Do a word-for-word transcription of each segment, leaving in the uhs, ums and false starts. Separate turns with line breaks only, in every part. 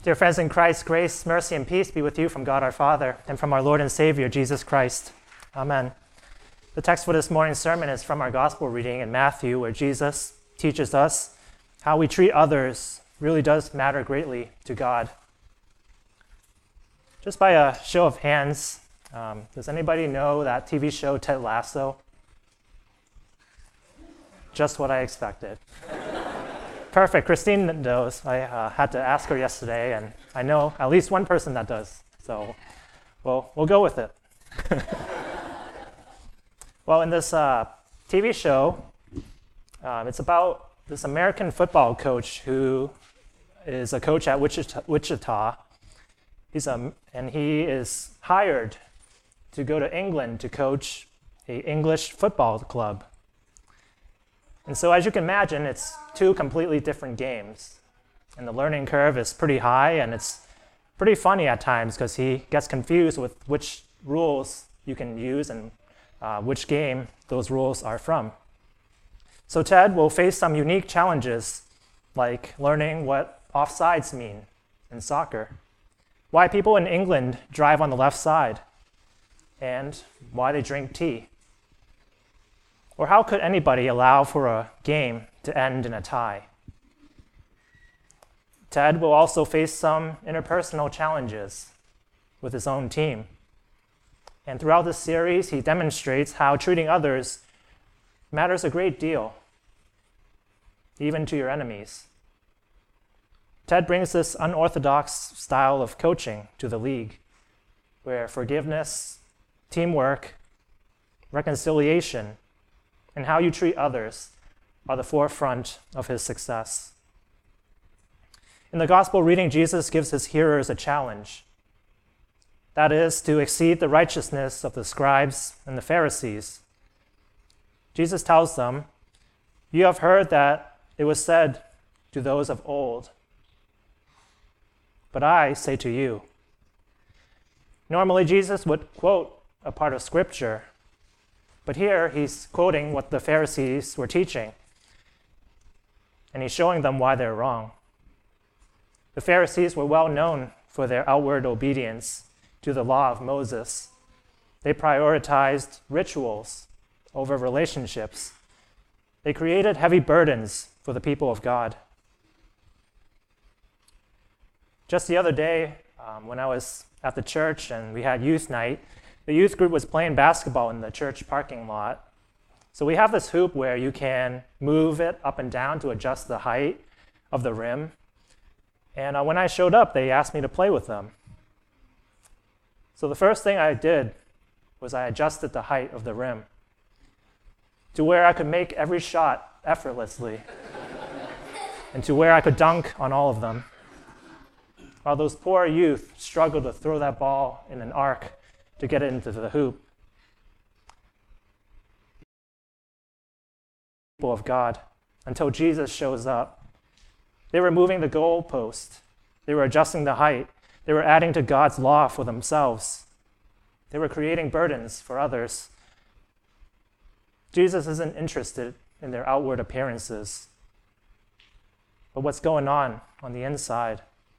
Dear friends in Christ, grace, mercy, and peace be with you from God our Father and from our Lord and Savior, Jesus Christ. Amen. The text for this morning's sermon is from our gospel reading in Matthew, where Jesus teaches us how we treat others really does matter greatly to God. Just by a show of hands, um, does anybody know that T V show Ted Lasso? Just what I expected. Perfect. Christine knows. I uh, had to ask her yesterday, and I know at least one person that does. So, well, we'll go with it. Well, in this uh, T V show, um, it's about this American football coach who is a coach at Wichita. Wichita. He's a, and he is hired to go to England to coach a English football club. And so as you can imagine, it's two completely different games. And the learning curve is pretty high, and it's pretty funny at times because he gets confused with which rules you can use and uh, which game those rules are from. So Ted will face some unique challenges, like learning what offsides mean in soccer, why people in England drive on the left side, and why they drink tea. Or how could anybody allow for a game to end in a tie? Ted will also face some interpersonal challenges with his own team. And throughout this series, he demonstrates how treating others matters a great deal, even to your enemies. Ted brings this unorthodox style of coaching to the league, where forgiveness, teamwork, reconciliation, and how you treat others are the forefront of his success. In the gospel reading, Jesus gives his hearers a challenge. That is, to exceed the righteousness of the scribes and the Pharisees. Jesus tells them, "You have heard that it was said to those of old, but I say to you." Normally, Jesus would quote a part of Scripture, but here he's quoting what the Pharisees were teaching, and he's showing them why they're wrong. The Pharisees were well known for their outward obedience to the law of Moses. They prioritized rituals over relationships. They created heavy burdens for the people of God. Just the other day, um, when I was at the church and we had youth night, the youth group was playing basketball in the church parking lot. So we have this hoop where you can move it up and down to adjust the height of the rim. And uh, when I showed up, they asked me to play with them. So the first thing I did was I adjusted the height of the rim to where I could make every shot effortlessly and to where I could dunk on all of them, while those poor youth struggled to throw that ball in an arc to get it into the hoop. People of God, until Jesus shows up. They were moving the goalpost. They were adjusting the height. They were adding to God's law for themselves. They were creating burdens for others. Jesus isn't interested in their outward appearances, but what's going on on the inside.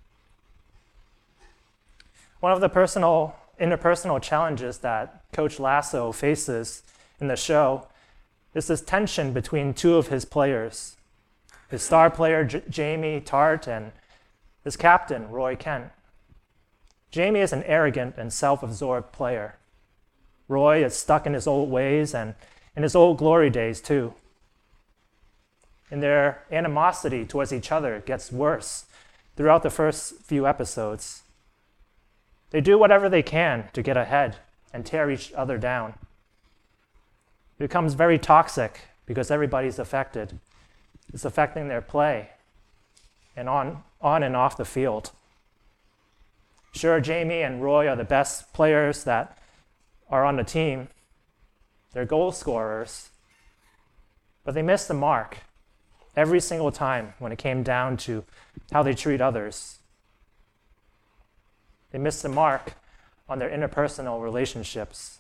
One of the personal interpersonal challenges that Coach Lasso faces in the show is this tension between two of his players, his star player J- Jamie Tart and his captain Roy Kent. Jamie is an arrogant and self-absorbed player. Roy is stuck in his old ways and in his old glory days too. And their animosity towards each other gets worse throughout the first few episodes. They do whatever they can to get ahead and tear each other down. It becomes very toxic because everybody's affected. It's affecting their play and on, on and off the field. Sure, Jamie and Roy are the best players that are on the team. They're goal scorers, but they missed the mark every single time when it came down to how they treat others. They missed the mark on their interpersonal relationships.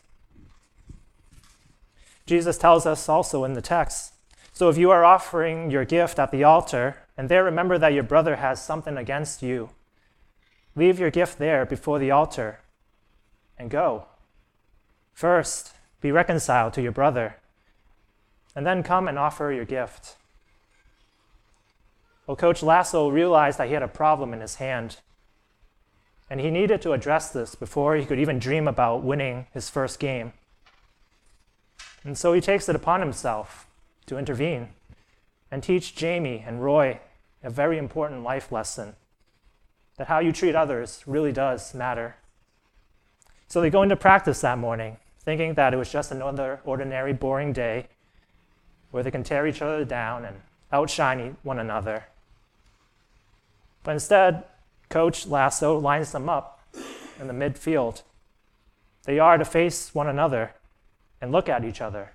Jesus tells us also in the text, "So if you are offering your gift at the altar, and there remember that your brother has something against you, Leave your gift there before the altar and go. First, be reconciled to your brother, and then come and offer your gift. Well, Coach Lasso realized that he had a problem in his hand, and he needed to address this before he could even dream about winning his first game. And so he takes it upon himself to intervene and teach Jamie and Roy a very important life lesson, that how you treat others really does matter. So they go into practice that morning, thinking that it was just another ordinary, boring day where they can tear each other down and outshine one another. But instead, Coach Lasso lines them up in the midfield. They are to face one another and look at each other.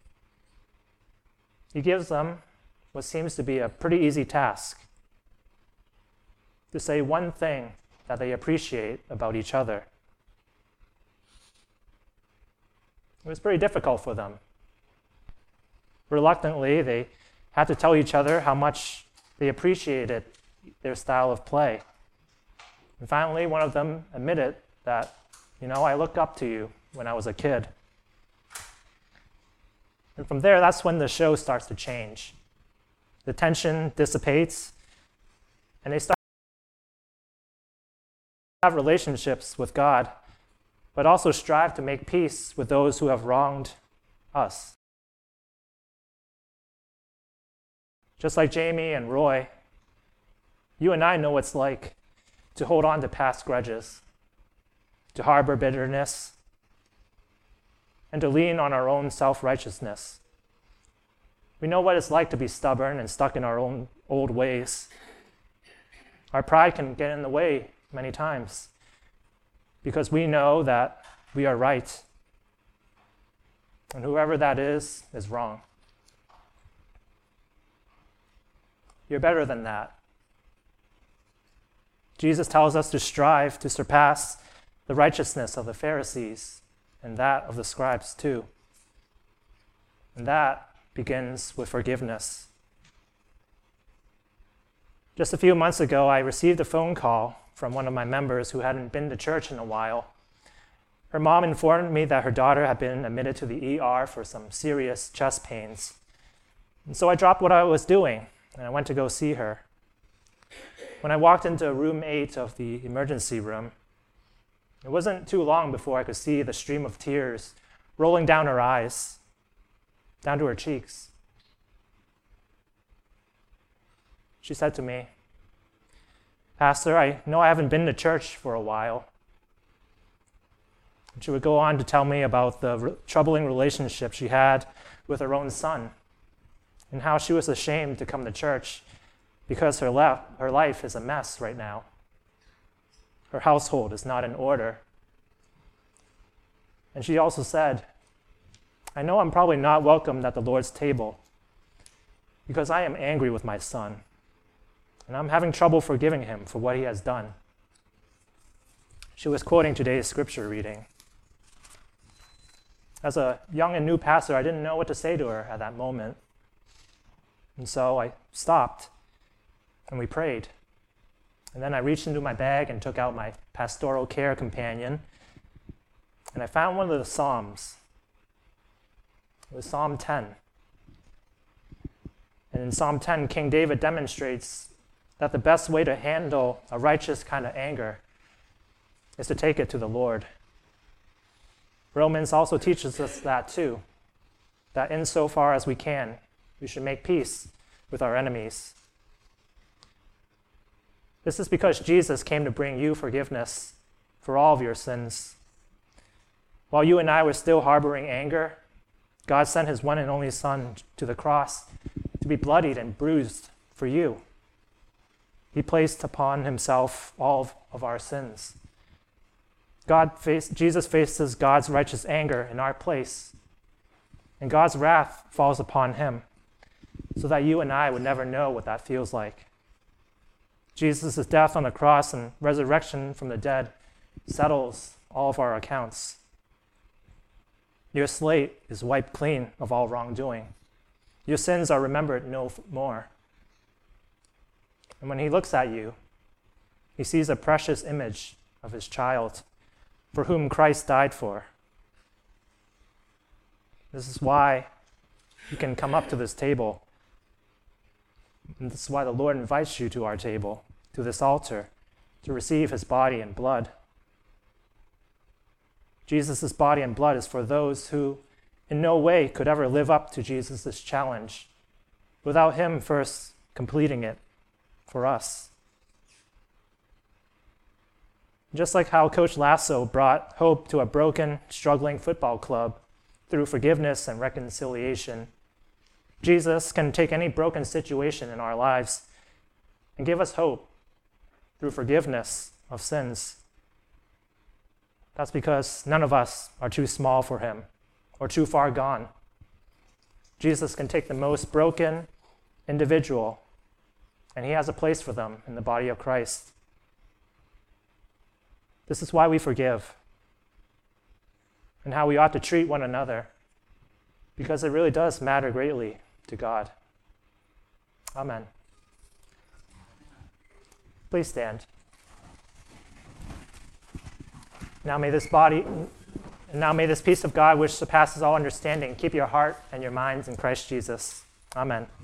He gives them what seems to be a pretty easy task: to say one thing that they appreciate about each other. It was pretty difficult for them. Reluctantly, they had to tell each other how much they appreciated their style of play. And finally, one of them admitted that, you know, I looked up to you when I was a kid. And from there, that's when the show starts to change. The tension dissipates, and they start to have relationships with God, but also strive to make peace with those who have wronged us. Just like Jamie and Roy, you and I know what it's like to hold on to past grudges, to harbor bitterness, and to lean on our own self-righteousness. We know what it's like to be stubborn and stuck in our own old ways. Our pride can get in the way many times because we know that we are right, and whoever that is is wrong. You're better than that. Jesus tells us to strive to surpass the righteousness of the Pharisees and that of the scribes too. And that begins with forgiveness. Just a few months ago, I received a phone call from one of my members who hadn't been to church in a while. Her mom informed me that her daughter had been admitted to the E R for some serious chest pains. And so I dropped what I was doing and I went to go see her. When I walked into room eight of the emergency room, it wasn't too long before I could see the stream of tears rolling down her eyes, down to her cheeks. She said to me, "Pastor, I know I haven't been to church for a while." And she would go on to tell me about the re- troubling relationship she had with her own son and how she was ashamed to come to church because her, le- her life is a mess right now. Her household is not in order. And she also said, "I know I'm probably not welcomed at the Lord's table because I am angry with my son, and I'm having trouble forgiving him for what he has done." She was quoting today's scripture reading. As a young and new pastor, I didn't know what to say to her at that moment. And so I stopped and we prayed. And then I reached into my bag and took out my pastoral care companion. And I found one of the Psalms. It was Psalm ten. And in Psalm ten, King David demonstrates that the best way to handle a righteous kind of anger is to take it to the Lord. Romans also teaches us that too, that insofar as we can, we should make peace with our enemies. This is because Jesus came to bring you forgiveness for all of your sins. While you and I were still harboring anger, God sent his one and only Son to the cross to be bloodied and bruised for you. He placed upon himself all of our sins. God faced, Jesus faces God's righteous anger in our place, and God's wrath falls upon him so that you and I would never know what that feels like. Jesus' death on the cross and resurrection from the dead settles all of our accounts. Your slate is wiped clean of all wrongdoing. Your sins are remembered no more. And when he looks at you, He sees a precious image of his child, for whom Christ died for. This is why you can come up to this table. And this is why the Lord invites you to our table, to this altar, to receive his body and blood. Jesus' body and blood is for those who in no way could ever live up to Jesus' challenge without him first completing it for us. Just like how Coach Lasso brought hope to a broken, struggling football club through forgiveness and reconciliation, Jesus can take any broken situation in our lives and give us hope through forgiveness of sins. That's because none of us are too small for him or too far gone. Jesus can take the most broken individual, and he has a place for them in the body of Christ. This is why we forgive and how we ought to treat one another, because it really does matter greatly to God. Amen. Please stand. Now may this body, now may this peace of God, which surpasses all understanding, keep your heart and your minds in Christ Jesus. Amen.